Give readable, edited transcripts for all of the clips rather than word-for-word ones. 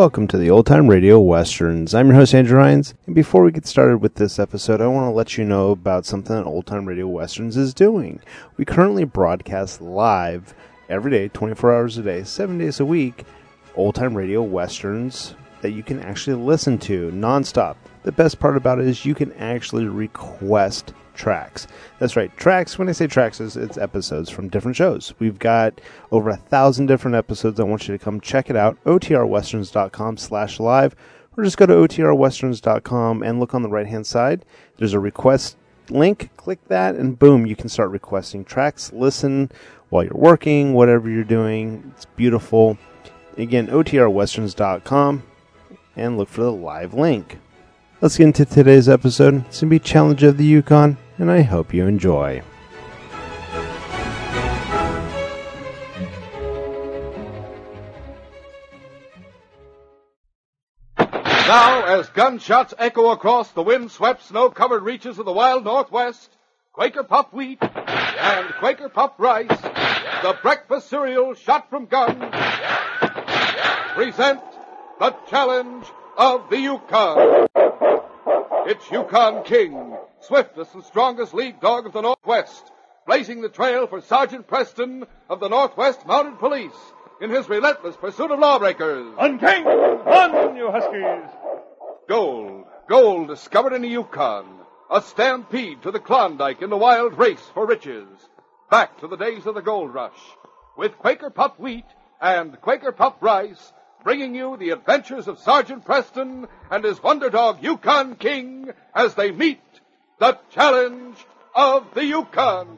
welcome to the Old Time Radio Westerns. I'm your host, Andrew Hines, and before we get started with this episode, I want to let you know about something that Old Time Radio Westerns is doing. We currently broadcast live every day, 24 hours a day, 7 days a week, Old Time Radio Westerns that you can actually listen to nonstop. The best part about it is you can actually request tracks. That's right, tracks. When I say tracks, it's episodes from different shows. We've got over 1,000 different episodes. I want you to come check it out. otrwesterns.com/live, or just go to otrwesterns.com and look on the right-hand side. There's a request link. Click that, and boom, you can start requesting tracks. Listen while you're working, whatever you're doing. It's beautiful. Again, otrwesterns.com, and look for the live link. Let's get into today's episode. It's going to be Challenge of the Yukon, and I hope you enjoy. Now, as gunshots echo across the wind-swept, snow-covered reaches of the wild Northwest, Quaker Puffed Wheat and Quaker Puffed Rice, the breakfast cereal shot from guns, present the Challenge of the Yukon. It's Yukon King, swiftest and strongest lead dog of the Northwest, blazing the trail for Sergeant Preston of the Northwest Mounted Police in his relentless pursuit of lawbreakers. On King! On, you huskies! Gold discovered in the Yukon, a stampede to the Klondike in the wild race for riches. Back to the days of the gold rush, with Quaker Puffed Wheat and Quaker Puffed Rice, bringing you the adventures of Sergeant Preston and his wonder dog Yukon King as they meet the Challenge of the Yukon.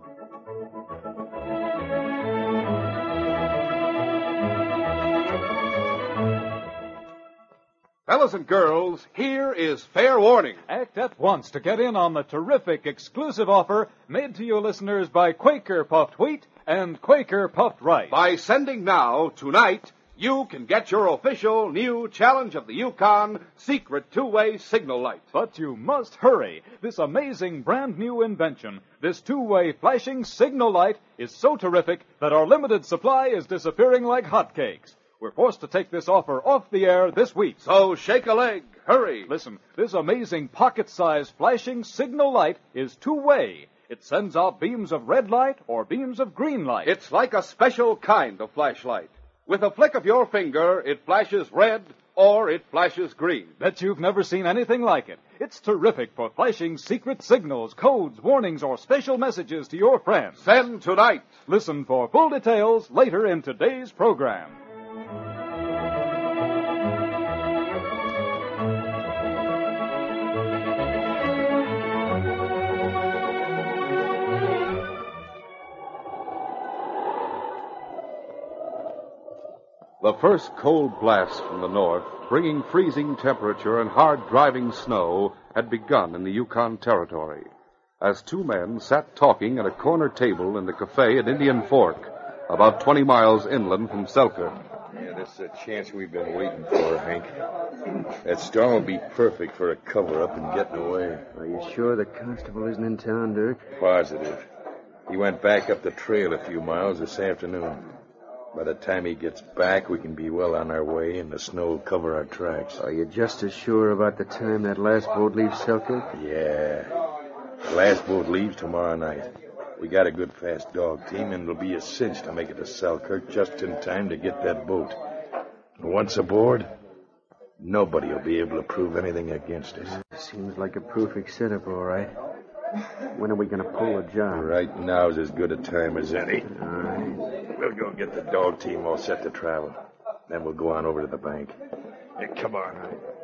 Fellas and girls, here is fair warning. Act at once to get in on the terrific exclusive offer made to you listeners by Quaker Puffed Wheat and Quaker Puffed Rice. By sending now, tonight, you can get your official new Challenge of the Yukon secret two-way signal light. But you must hurry. This amazing brand new invention, this two-way flashing signal light, is so terrific that our limited supply is disappearing like hotcakes. We're forced to take this offer off the air this week. So shake a leg. Hurry. Listen, this amazing pocket-sized flashing signal light is two-way. It sends out beams of red light or beams of green light. It's like a special kind of flashlight. With a flick of your finger, it flashes red or it flashes green. Bet you've never seen anything like it. It's terrific for flashing secret signals, codes, warnings, or special messages to your friends. Send tonight. Listen for full details later in today's program. The first cold blast from the north, bringing freezing temperature and hard driving snow, had begun in the Yukon Territory, as two men sat talking at a corner table in the cafe at Indian Fork, about 20 miles inland from Selkirk. Yeah, this is a chance we've been waiting for, Hank. That storm will be perfect for a cover-up and getting away. Are you sure the constable isn't in town, Dirk? Positive. He went back up the trail a few miles this afternoon. By the time he gets back, we can be well on our way, and the snow will cover our tracks. Are you just as sure about the time that last boat leaves Selkirk? Yeah. The last boat leaves tomorrow night. We got a good fast dog team, and it'll be a cinch to make it to Selkirk just in time to get that boat. And once aboard, nobody will be able to prove anything against us. Seems like a perfect setup, all right. When are we going to pull the job? Right now's as good a time as any. All right. We'll go get the dog team all set to travel. Then we'll go on over to the bank. Hey, come on.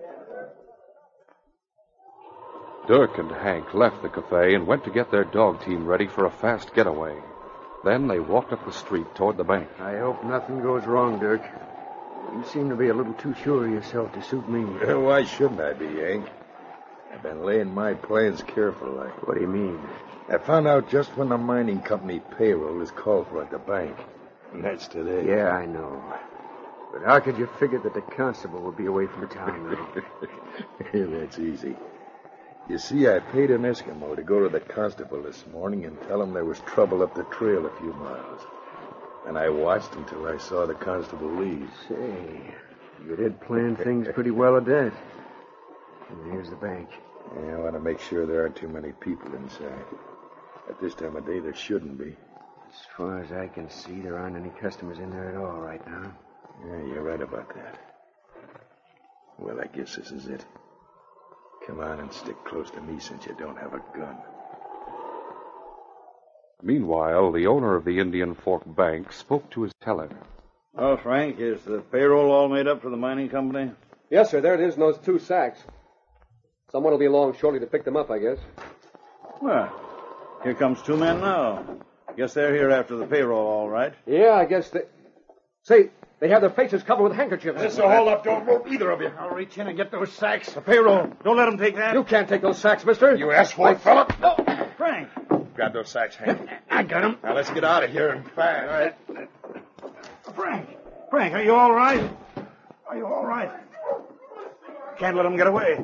Dirk and Hank left the cafe and went to get their dog team ready for a fast getaway. Then they walked up the street toward the bank. I hope nothing goes wrong, Dirk. You seem to be a little too sure of yourself to suit me. Why shouldn't I be, Hank? I've been laying my plans carefully. What do you mean? I found out just when the mining company payroll is called for at the bank. And that's today. Yeah, I know. But how could you figure that the constable would be away from town now? That's easy. You see, I paid an Eskimo to go to the constable this morning and tell him there was trouble up the trail a few miles. And I watched until I saw the constable leave. Say, You did plan things pretty well at that. And here's the bank. Yeah, I want to make sure there aren't too many people inside. At this time of day, there shouldn't be. As far as I can see, there aren't any customers in there at all right now. Yeah, you're right about that. Well, I guess this is it. Come on and stick close to me since you don't have a gun. Meanwhile, the owner of the Indian Fork Bank spoke to his teller. Well, Frank, is the payroll all made up for the mining company? Yes, sir. There it is in those 2 sacks. Someone will be along shortly to pick them up, I guess. Well, here comes 2 men now. Guess they're here after the payroll, all right. Yeah, I guess they... Say, they have their faces covered with handkerchiefs. This will hold up. Don't move, either of you. I'll reach in and get those sacks. The payroll. Don't let them take that. You can't take those sacks, mister. You asshole, fella. No. Frank. Grab those sacks, Hank. I got him. Now, let's get out of here and fast. All right. Frank, are you all right? Are you all right? Can't let them get away.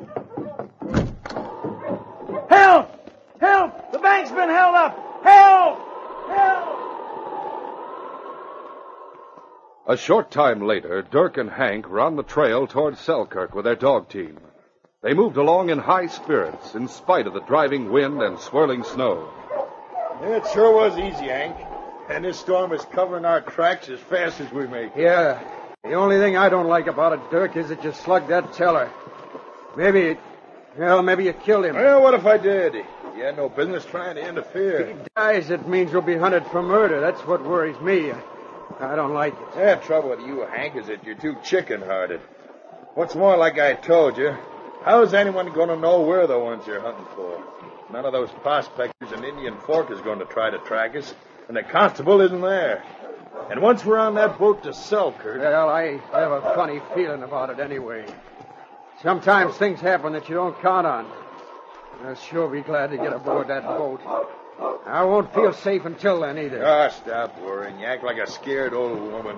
Help! Help! The bank's been held up! Help! Help! A short time later, Dirk and Hank were on the trail toward Selkirk with their dog team. They moved along in high spirits in spite of the driving wind and swirling snow. It sure was easy, Hank. And this storm is covering our tracks as fast as we make. Yeah. The only thing I don't like about it, Dirk, is that you slugged that teller. Maybe you killed him. Well, what if I did? You had no business trying to interfere. If he dies, it means we'll be hunted for murder. That's what worries me. I don't like it. The trouble with you, Hank, is that you're too chicken-hearted. What's more, like I told you, how is anyone going to know we're the ones you're hunting for? None of those prospectors in Indian Fork is going to try to track us, and the constable isn't there. And once we're on that boat to Selkirk... Well, I have a funny feeling about it anyway. Sometimes things happen that you don't count on. I'll sure be glad to get aboard that boat. I won't feel safe until then, either. Ah, stop worrying. You act like a scared old woman.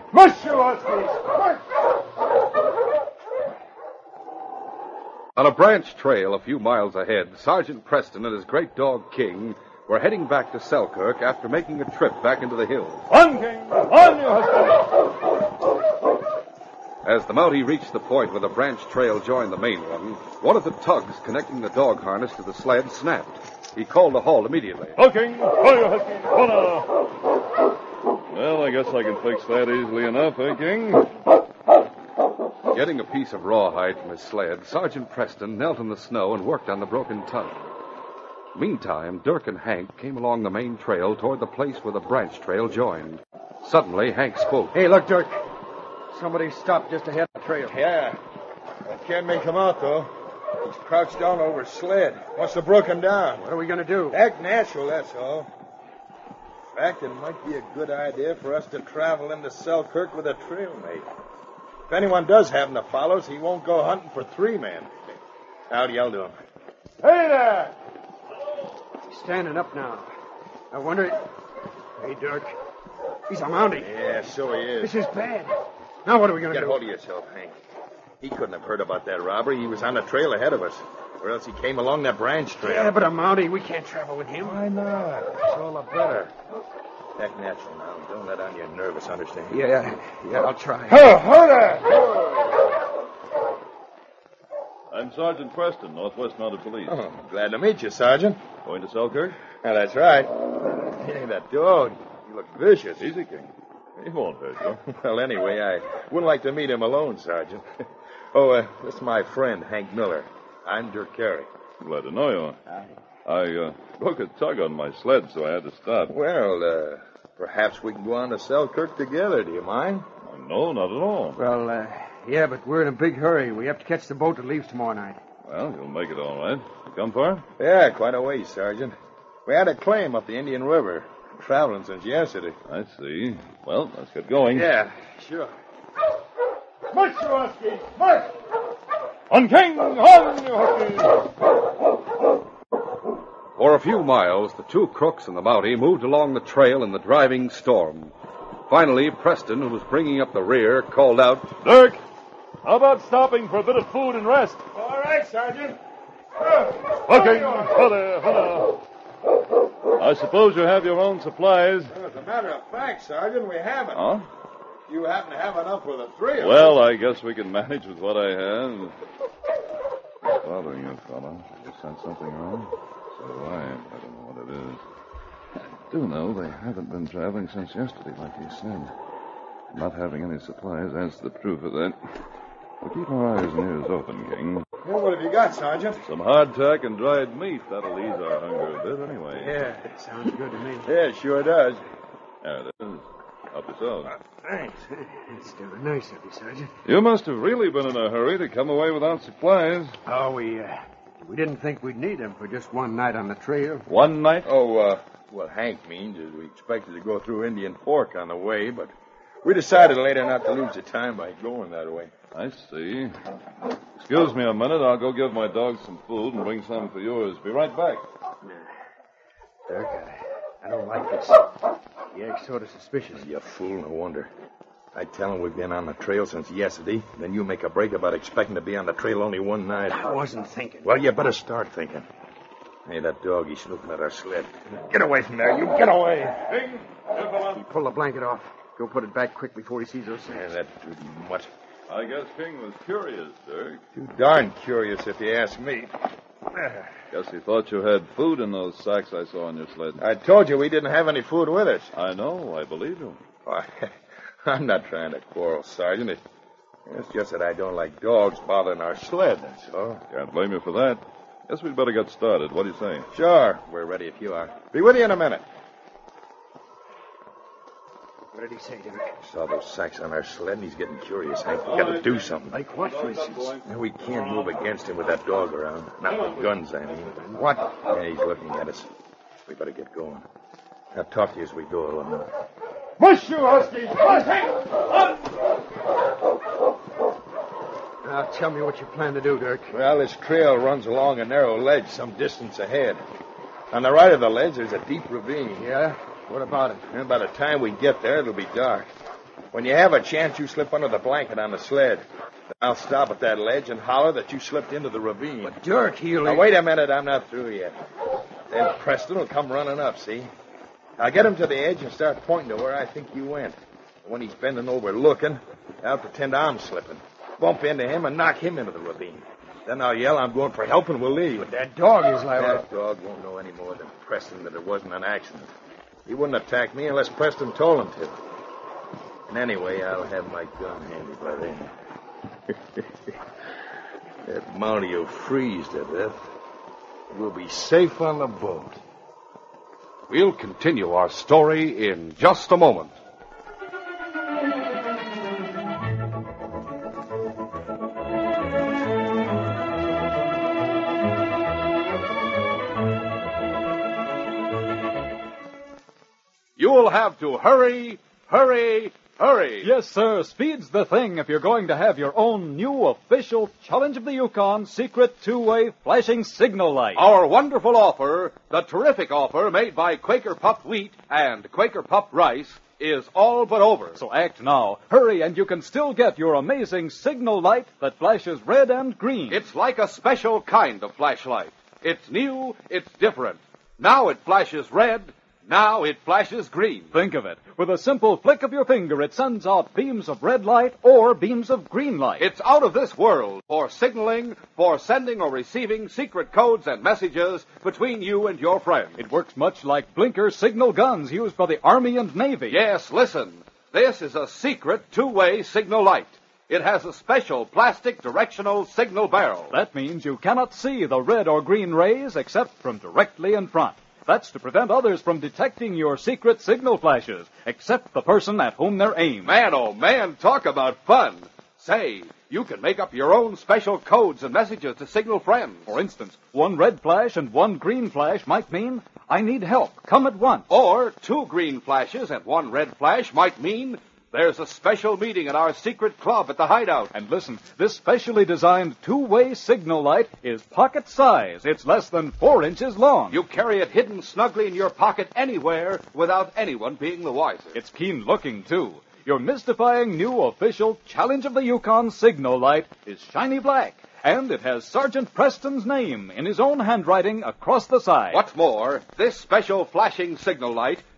On a branch trail a few miles ahead, Sergeant Preston and his great dog, King, were heading back to Selkirk after making a trip back into the hills. On, King! On, you husband! As the Mountie reached the point where the branch trail joined the main one of the tugs connecting the dog harness to the sled snapped. He called a halt immediately. King! On, you husband! On now! Well, I guess I can fix that easily enough, King? Getting a piece of rawhide from his sled, Sergeant Preston knelt in the snow and worked on the broken tug. Meantime, Dirk and Hank came along the main trail toward the place where the branch trail joined. Suddenly, Hank spoke. Hey, look, Dirk. Somebody stopped just ahead of the trail. Yeah. I can't make him out, though. He's crouched down over a sled. Must have broken down. What are we going to do? Act natural, that's all. In fact, it might be a good idea for us to travel into Selkirk with a trail mate. If anyone does happen to follow us, he won't go hunting for 3 men. I'll yell to him. Hey there! He's standing up now. I wonder... Hey, Dirk. He's a Mountie. Yeah, so he is. This is bad. Now what are we going to Get do? hold of yourself, Hank. He couldn't have heard about that robbery. He was on the trail ahead of us. Or else he came along that branch trail. Yeah, but a Mountie, we can't travel with him. Why not? It's all the better. Act natural now. Don't let on you're nervous, understand? Yeah, I'll try. Hold on! I'm Sergeant Preston, Northwest Mounted Police. Oh, glad to meet you, Sergeant. Going to Selkirk? Yeah, that's right. Hey, that dog. He looks vicious. Easy, King. He won't hurt you. Well, anyway, I wouldn't like to meet him alone, Sergeant. Oh, this is my friend, Hank Miller. I'm Dirk Carey. Glad to know you. I broke a tug on my sled, so I had to stop. Well, perhaps we can go on to Selkirk together. Do you mind? No, not at all. Well, yeah, but we're in a big hurry. We have to catch the boat that leaves tomorrow night. Well, you'll make it all right. You come far? Yeah, quite a ways, Sergeant. We had a claim up the Indian River. Traveling since yesterday. I see. Well, let's get going. Yeah, sure. March, you husky! March! On, King! On, you husky! For a few miles, the 2 crooks and the Mountie moved along the trail in the driving storm. Finally, Preston, who was bringing up the rear, called out, Dirk, how about stopping for a bit of food and rest? All right, Sergeant. Okay. Hello. I suppose you have your own supplies. As a matter of fact, Sergeant, we haven't. Huh? You happen to have enough for the three of us. Well, I guess we can manage with what I have. What's bothering you, fella? You sense something wrong? So do I. I don't know what it is. I do know they haven't been traveling since yesterday, like you said. Not having any supplies adds to the proof of that. Well, keep our eyes and ears open, King. Well, what have you got, Sergeant? Some hardtack and dried meat. That'll ease our hunger a bit anyway. Yeah, sounds good to me. Yeah, it sure does. There it is. Help yourself. Thanks. It's very nice of you, Sergeant. You must have really been in a hurry to come away without supplies. Oh, we didn't think we'd need them for just one night on the trail. One night? Oh, what Hank means is we expected to go through Indian Fork on the way, but we decided later not to lose the time by going that way. I see. Excuse me a minute. I'll go give my dog some food and bring some for yours. Be right back. Dirk, I don't like this. You act sort of suspicious. You fool, no wonder. I tell him we've been on the trail since yesterday, then you make a break about expecting to be on the trail only one night. I wasn't thinking. Well, you better start thinking. Hey, that dog, he's looking at our sled. Get away from there. You get away. He pulled the blanket off. Go put it back quick before he sees us. Yeah, that dirty mutt. I guess King was curious, Dirk. Too darn curious if you ask me. Guess he thought you had food in those sacks I saw on your sled. I told you we didn't have any food with us. I know. I believe you. Why, I'm not trying to quarrel, Sergeant. It's just that I don't like dogs bothering our sled, that's all. Can't blame you for that. Guess we'd better get started. What do you say? Sure. We're ready if you are. Be with you in a minute. What did he say, Dirk? Saw those sacks on our sled, and he's getting curious. Hank, we got to do something. Like what, for instance? We can't move against him with that dog around. Not with guns, I mean. What? Yeah, he's looking at us. We better get going. I'll talk to you as we go along. Mush, you huskies! Mush! Now, tell me what you plan to do, Dirk. Well, this trail runs along a narrow ledge some distance ahead. On the right of the ledge, there's a deep ravine. Yeah? What about it? And by the time we get there, it'll be dark. When you have a chance, you slip under the blanket on the sled. Then I'll stop at that ledge and holler that you slipped into the ravine. But Dirk, he'll... Now, wait a minute. I'm not through yet. Then Preston will come running up, see? I'll get him to the edge and start pointing to where I think you went. When he's bending over looking, I'll pretend I'm slipping. Bump into him and knock him into the ravine. Then I'll yell I'm going for help and we'll leave. But that dog is liable... That dog won't know any more than Preston that it wasn't an accident. He wouldn't attack me unless Preston told him to. And anyway, I'll have my gun handy by then. That Mountie will freeze to death. We'll be safe on the boat. We'll continue our story in just a moment. You'll have to hurry, hurry, hurry. Yes, sir. Speed's the thing if you're going to have your own new official Challenge of the Yukon secret two-way flashing signal light. Our wonderful offer, the terrific offer made by Quaker Puffed Wheat and Quaker Puffed Rice, is all but over. So act now. Hurry, and you can still get your amazing signal light that flashes red and green. It's like a special kind of flashlight. It's new, it's different. Now it flashes red. Now it flashes green. Think of it. With a simple flick of your finger, it sends out beams of red light or beams of green light. It's out of this world for signaling, for sending or receiving secret codes and messages between you and your friends. It works much like blinker signal guns used by the Army and Navy. Yes, listen. This is a secret two-way signal light. It has a special plastic directional signal barrel. That means you cannot see the red or green rays except from directly in front. That's to prevent others from detecting your secret signal flashes, except the person at whom they're aimed. Man, oh man, talk about fun. Say, you can make up your own special codes and messages to signal friends. For instance, one red flash and one green flash might mean, I need help, come at once. Or two green flashes and one red flash might mean, there's a special meeting at our secret club at the hideout. And listen, this specially designed two-way signal light is pocket size. It's less than 4 inches long. You carry it hidden snugly in your pocket anywhere without anyone being the wiser. It's keen looking, too. Your mystifying new official Challenge of the Yukon signal light is shiny black. And it has Sergeant Preston's name in his own handwriting across the side. What's more, this special flashing signal light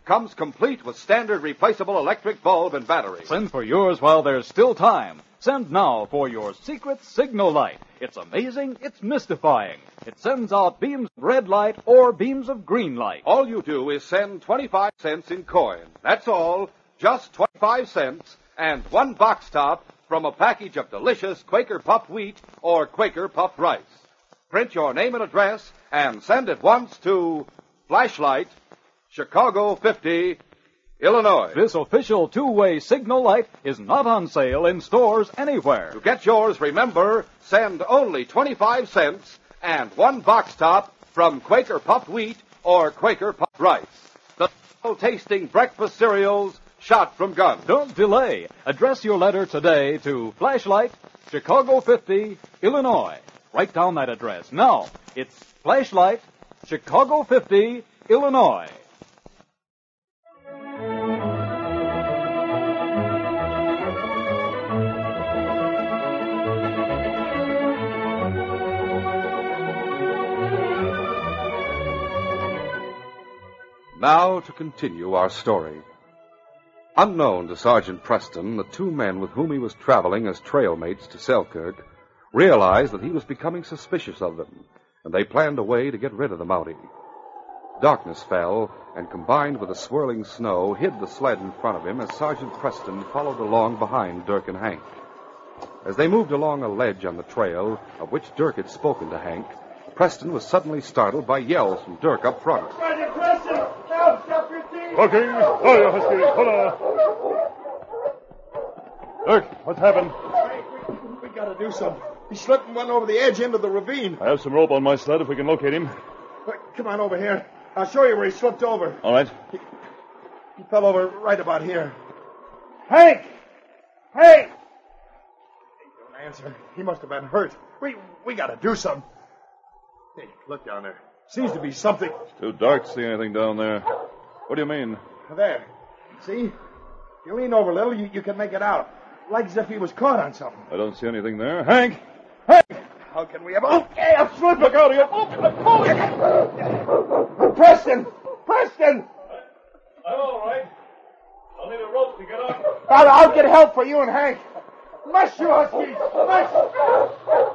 comes complete with standard replaceable electric bulb and battery. Send for yours while there's still time. Send now for your secret signal light. It's amazing, it's mystifying. It sends out beams of red light or beams of green light. All you do is send 25 cents in coin. That's all, just 25 cents and one box top from a package of delicious Quaker puffed wheat or Quaker puffed rice. Print your name and address and send it once to Flashlight, Chicago 50, Illinois. This official two-way signal light is not on sale in stores anywhere. To get yours, remember, send only 25 cents and one box top from Quaker puffed wheat or Quaker puffed rice. The tasting breakfast cereals shot from guns. Don't delay. Address your letter today to Flashlight, Chicago 50, Illinois. Write down that address. Now, it's Flashlight, Chicago 50, Illinois. Now to continue our story. Unknown to Sergeant Preston, the two men with whom he was traveling as trail mates to Selkirk realized that he was becoming suspicious of them, and they planned a way to get rid of the Mountie. Darkness fell, and combined with the swirling snow, hid the sled in front of him as Sergeant Preston followed along behind Dirk and Hank. As they moved along a ledge on the trail, of which Dirk had spoken to Hank, Preston was suddenly startled by yells from Dirk up front. Sergeant Preston! Help! Stop your team! Looking! Oh, you husky! Hold on! Dirk, what's happened? We gotta do something. He slipped and went over the edge into the ravine. I have some rope on my sled if we can locate him. Come on over here. I'll show you where he slipped over. All right. He fell over right about here. Hank! Hank! He don't answer. He must have been hurt. We gotta do something. Hey, look down there. Seems to be something. It's too dark to see anything down there. What do you mean? There. See? If you lean over a little, you can make it out. Like as if he was caught on something. I don't see anything there. Hank! Hank! How can we have... Oh, hey, I'm slipping. Look out here! Oh, Preston! Preston! I'm all right. I'll need a rope to get up. I'll get help for you and Hank. Mush, you huskies! Mush!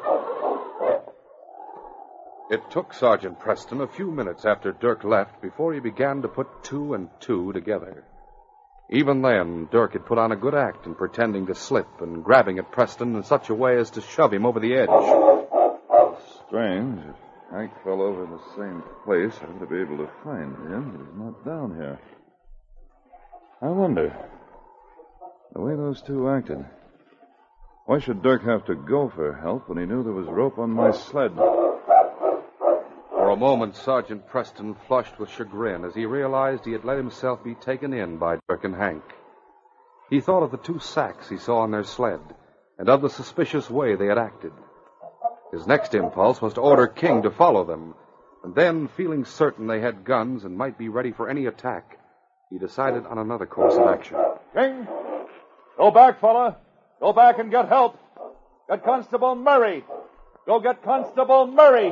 It took Sergeant Preston a few minutes after Dirk left before he began to put two and two together. Even then, Dirk had put on a good act in pretending to slip and grabbing at Preston in such a way as to shove him over the edge. Strange. If Hank fell over in the same place, I ought to be able to find him, but he's not down here. I wonder, the way those two acted, why should Dirk have to go for help when he knew there was rope on my sled? For a moment, Sergeant Preston flushed with chagrin as he realized he had let himself be taken in by Dirk and Hank. He thought of the two sacks he saw on their sled and of the suspicious way they had acted. His next impulse was to order King to follow them, and then, feeling certain they had guns and might be ready for any attack, he decided on another course of action. King! Go back, fella! Go back and get help! Get Constable Murray! Go get Constable Murray!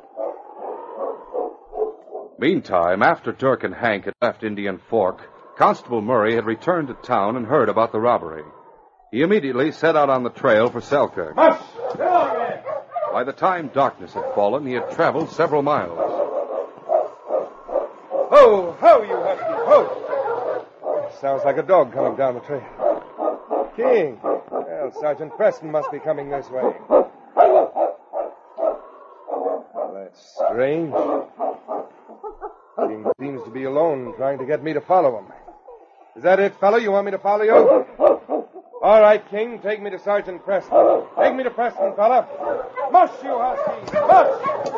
Meantime, after Dirk and Hank had left Indian Fork, Constable Murray had returned to town and heard about the robbery. He immediately set out on the trail for Selkirk. Mush! Get over there! By the time darkness had fallen, he had traveled several miles. Ho, ho, you husky, ho! Sounds like a dog coming down the trail. King. Well, Sergeant Preston must be coming this way. Well, that's strange. King seems to be alone, trying to get me to follow him. Is that it, fellow? You want me to follow you? All right, King, take me to Sergeant Preston. Take me to Preston, fella. Mush, you husky! Mush!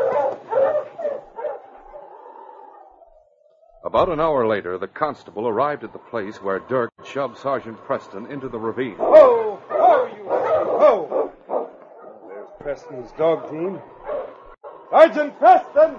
About an hour later, the constable arrived at the place where Dirk shoved Sergeant Preston into the ravine. Ho! Ho, you husky! Ho! There's Preston's dog team. Sergeant Preston!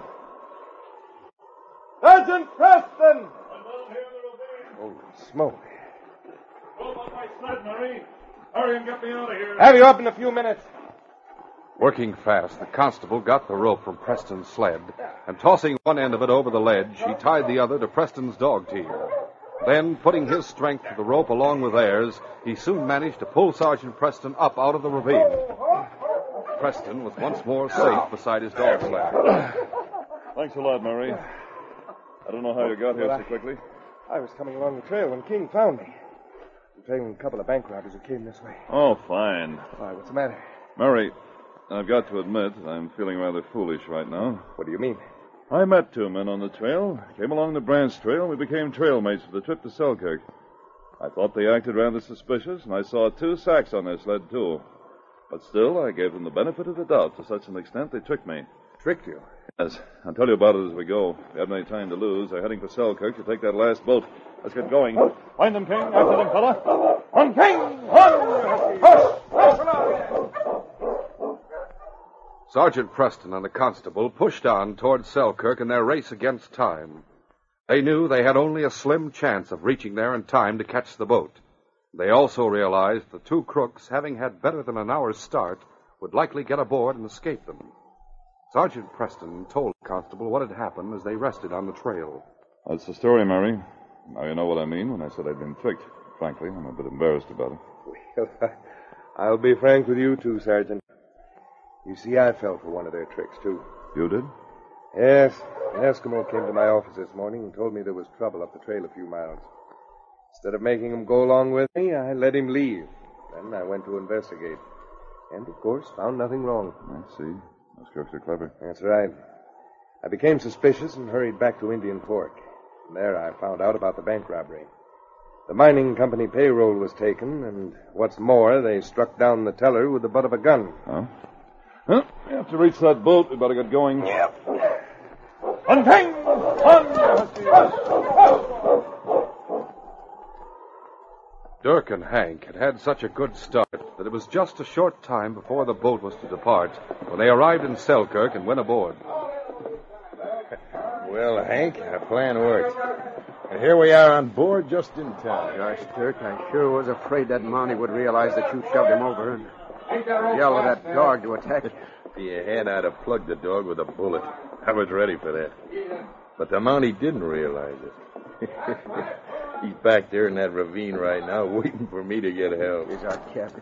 Sergeant Preston! I'm down here in the ravine. Holy smoke. Go on my sled, Murray. Hurry and get me out of here. Have you up in a few minutes. Working fast, the constable got the rope from Preston's sled, and tossing one end of it over the ledge, he tied the other to Preston's dog team. Then, putting his strength to the rope along with theirs, he soon managed to pull Sergeant Preston up out of the ravine. Preston was once more safe beside his dog sled. Thanks a lot, Murray. I don't know how you got here so quickly. I was coming along the trail when King found me. I'm trailing a couple of bank robbers who came this way. Oh, fine. Why, what's the matter? Murray, I've got to admit, I'm feeling rather foolish right now. What do you mean? I met two men on the trail, came along the branch trail, and we became trail mates for the trip to Selkirk. I thought they acted rather suspicious, and I saw 2 sacks on their sled, too. But still, I gave them the benefit of the doubt to such an extent they tricked me. Tricked you? Yes. I'll tell you about it as we go. If you haven't any time to lose, they're heading for Selkirk to take that last boat. Let's get going. Find them, King. After them, fella. On, King! On! Hush! Sergeant Preston and the constable pushed on toward Selkirk in their race against time. They knew they had only a slim chance of reaching there in time to catch the boat. They also realized the 2 crooks, having had better than an hour's start, would likely get aboard and escape them. Sergeant Preston told the constable what had happened as they rested on the trail. That's the story, Murray. Now you know what I mean when I said I'd been tricked. Frankly, I'm a bit embarrassed about it. Well, I'll be frank with you, too, Sergeant. You see, I fell for one of their tricks, too. You did? Yes. An Eskimo came to my office this morning and told me there was trouble up the trail a few miles. Instead of making him go along with me, I let him leave. Then I went to investigate. And, of course, found nothing wrong. I see. Those crooks are clever. That's right. I became suspicious and hurried back to Indian Fork. From there, I found out about the bank robbery. The mining company payroll was taken, and what's more, they struck down the teller with the butt of a gun. Huh? Well, we have to reach that boat. We better get going. Yep. On, King! On! Dirk and Hank had had such a good start that it was just a short time before the boat was to depart when they arrived in Selkirk and went aboard. Well, Hank, our plan worked. And here we are on board just in time. Gosh, Dirk, I sure was afraid that Mountie would realize that you shoved him over and yell at that dog to attack you. If he had, I'd have plugged the dog with a bullet. I was ready for that. But the Mountie didn't realize it. He's back there in that ravine right now, waiting for me to get help. He's our captain.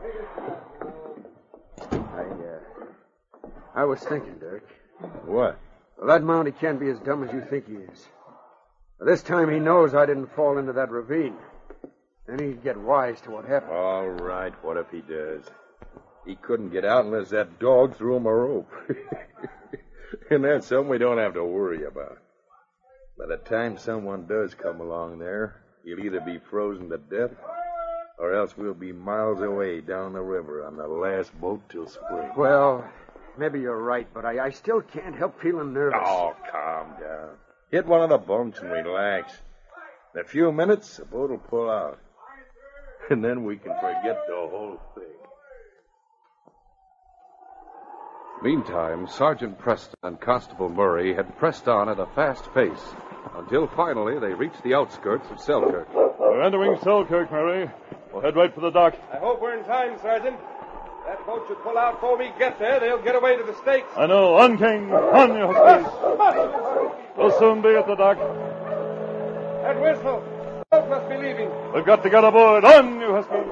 I was thinking, Dirk. What? Well, that Mountie can't be as dumb as you think he is. This time he knows I didn't fall into that ravine. Then he'd get wise to what happened. All right, what if he does? He couldn't get out unless that dog threw him a rope. And that's something we don't have to worry about. By the time someone does come along there, he'll either be frozen to death, or else we'll be miles away down the river on the last boat till spring. Well, maybe you're right, but I still can't help feeling nervous. Oh, calm down. Hit one of the bunks and relax. In a few minutes, the boat will pull out. And then we can forget the whole thing. Meantime, Sergeant Preston and Constable Murray had pressed on at a fast pace until finally they reached the outskirts of Selkirk. We're entering Selkirk, Murray. We'll head right for the dock. I hope we're in time, Sergeant. That boat should pull out before we get there. They'll get away to the States. I know. On, King. On, you huskies. We'll soon be at the dock. That whistle. The boat must be leaving. We've got to get aboard. On, you huskies.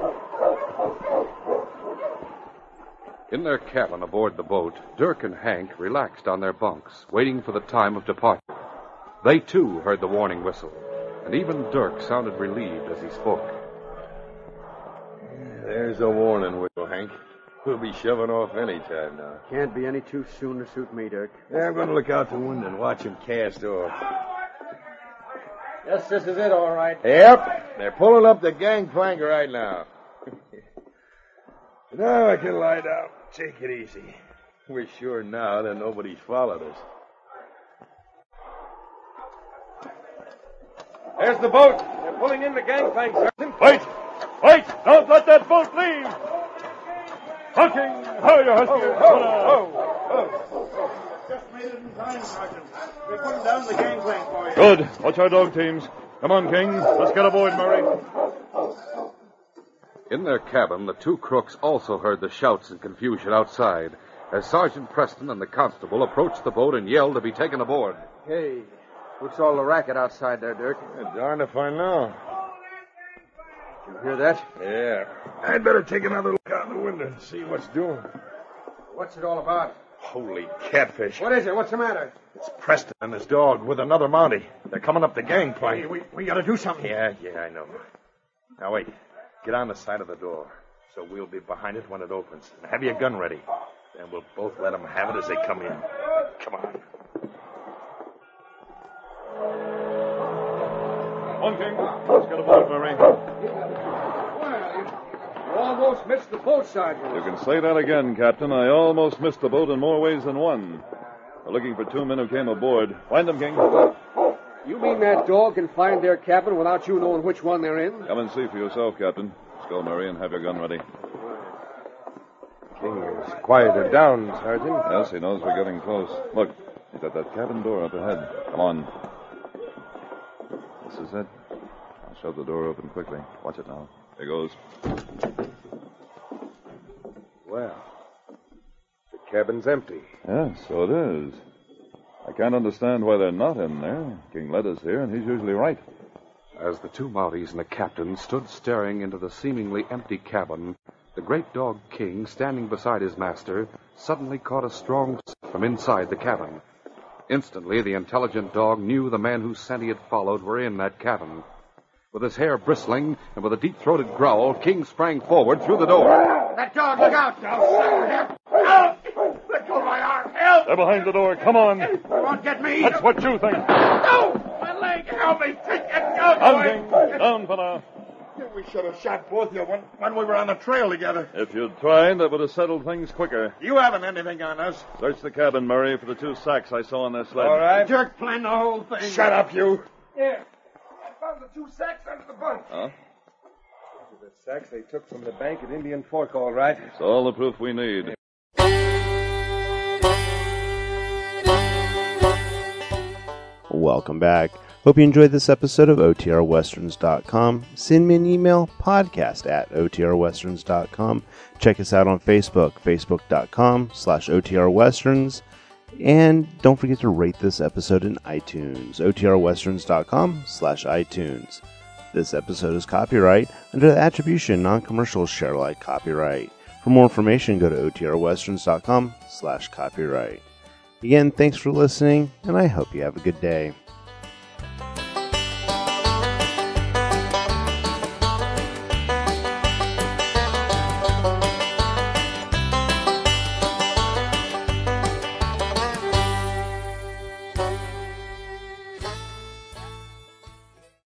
In their cabin aboard the boat, Dirk and Hank relaxed on their bunks, waiting for the time of departure. They, too, heard the warning whistle, and even Dirk sounded relieved as he spoke. There's a warning whistle, Hank. We'll be shoving off any time now. Can't be any too soon to suit me, Dirk. Yeah, I'm going to look out the window and watch him cast off. Yes, this is it, all right. Yep, they're pulling up the gangplank right now. Now I can lie down. Take it easy. We're sure now that nobody's followed us. There's the boat. They're pulling in the gangplank, Sergeant. Wait! Wait! Don't let that boat leave! Honking! Hurry, you huskies! Just made it in time, Sergeant. We're putting down the gangplank for you. Good. Watch our dog teams. Come on, King. Let's get aboard, Murray. In their cabin, the 2 crooks also heard the shouts and confusion outside as Sergeant Preston and the constable approached the boat and yelled to be taken aboard. Hey, What's all the racket outside there, Dirk? Darned if I know. You hear that? Yeah. I'd better take another look out the window and see what's doing. What's it all about? Holy catfish. What is it? What's the matter? It's Preston and his dog with another Mountie. They're coming up the gangplank. Hey, we got to do something. Yeah, I know. Now, wait. Get on the side of the door, so we'll be behind it when it opens. And have your gun ready. Then we'll both let them have it as they come in. Come on. On, King. Let's get aboard, Murray. You almost missed the boat, Sergeant. You can say that again, Captain. I almost missed the boat in more ways than one. We're looking for 2 men who came aboard. Find them, King. You mean that dog can find their cabin without you knowing which one they're in? Come and see for yourself, Captain. Let's go, Murray, and have your gun ready. King is quieted down, Sergeant. Yes, he knows we're getting close. Look, he's at that cabin door up ahead. Come on. This is it. I'll shove the door open quickly. Watch it now. Here goes. Well, the cabin's empty. Yes, so it is. I can't understand why they're not in there. King led us here, and he's usually right. As the 2 Mounties and the captain stood staring into the seemingly empty cabin, the great dog King, standing beside his master, suddenly caught a strong scent from inside the cabin. Instantly, the intelligent dog knew the men whose scent he had followed were in that cabin. With his hair bristling and with a deep-throated growl, King sprang forward through the door. That dog, look out! Help! Let go of my arm! Help! They're behind the door. Come on. You won't get me! That's what you think. No! My leg! Help me! Take that gun Down, away! King. Down for now. We should have shot both of you when we were on the trail together. If you'd tried, that would have settled things quicker. You haven't anything on us. Search the cabin, Murray, for the 2 sacks I saw on their sled. All right. Dirk planned the whole thing. Shut up, you. Here. I found the 2 sacks under the bunk. Huh? The sacks they took from the bank at Indian Fork, all right. It's all the proof we need. Welcome back. Hope you enjoyed this episode of OTRWesterns.com. Send me an email, podcast@OTRWesterns.com. Check us out on Facebook, Facebook.com/OTRWesterns. And don't forget to rate this episode in iTunes, OTRWesterns.com/iTunes. This episode is copyright under the Attribution Non-Commercial Share Alike copyright. For more information, go to OTRWesterns.com/copyright. Again, thanks for listening, and I hope you have a good day.